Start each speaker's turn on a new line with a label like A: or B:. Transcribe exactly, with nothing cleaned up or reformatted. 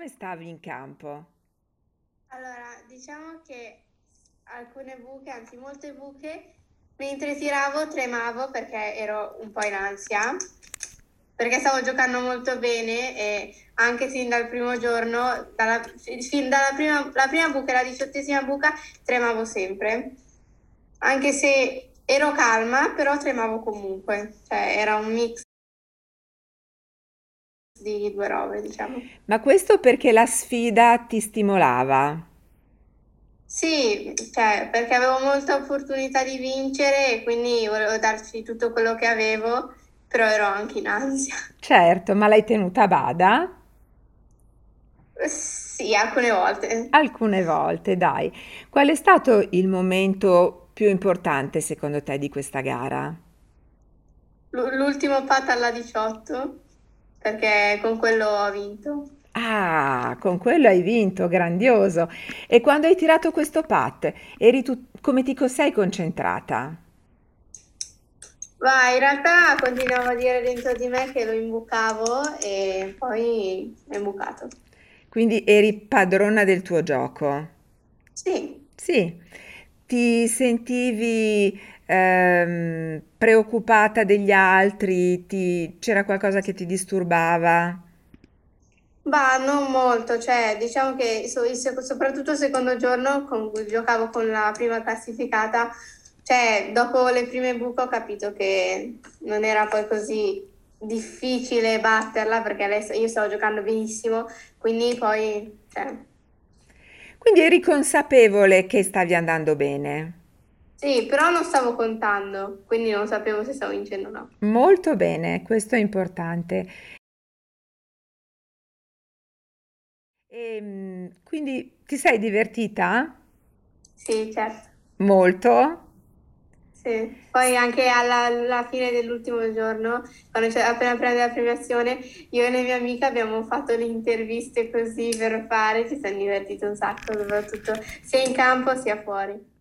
A: stavi in campo?
B: Allora, diciamo che alcune buche, anzi molte buche, mentre tiravo tremavo perché ero un po' in ansia, perché stavo giocando molto bene e anche sin dal primo giorno, dalla, fin dalla prima, la prima buca e la diciottesima buca, tremavo sempre. Anche se ero calma, però tremavo comunque, cioè era un mix di due robe, diciamo.
A: Ma questo perché la sfida ti stimolava?
B: Sì, cioè, perché avevo molta opportunità di vincere e quindi volevo darci tutto quello che avevo, però ero anche in ansia.
A: Certo, ma l'hai tenuta a bada?
B: Sì, alcune volte.
A: Alcune volte, dai. Qual è stato il momento più importante secondo te di questa gara?
B: L- L'ultimo pat alla diciotto, perché con quello ho vinto.
A: Ah, con quello hai vinto, grandioso. E quando hai tirato questo putt, eri tu, come ti sei concentrata?
B: Ma in realtà continuavo a dire dentro di me che lo imbucavo e poi è imbucato.
A: Quindi eri padrona del tuo gioco.
B: Sì.
A: Sì, ti sentivi ehm, preoccupata degli altri? Ti- c'era qualcosa che ti disturbava?
B: Bah, non molto, cioè diciamo che so- il sec- soprattutto il secondo giorno con cui giocavo con la prima classificata, cioè dopo le prime buche ho capito che non era poi così difficile batterla perché adesso io stavo giocando benissimo, quindi poi, cioè,
A: Quindi eri consapevole che stavi andando bene.
B: sì, però non stavo contando, quindi non sapevo se stavo vincendo o no.
A: Molto bene, questo è importante. E, quindi ti sei divertita?
B: Sì, certo.
A: Molto?
B: Sì, poi anche alla, alla fine dell'ultimo giorno, quando c'è appena prende la premiazione, io e le mie amiche abbiamo fatto le interviste così per fare, ci siamo divertiti un sacco, soprattutto sia in campo sia fuori.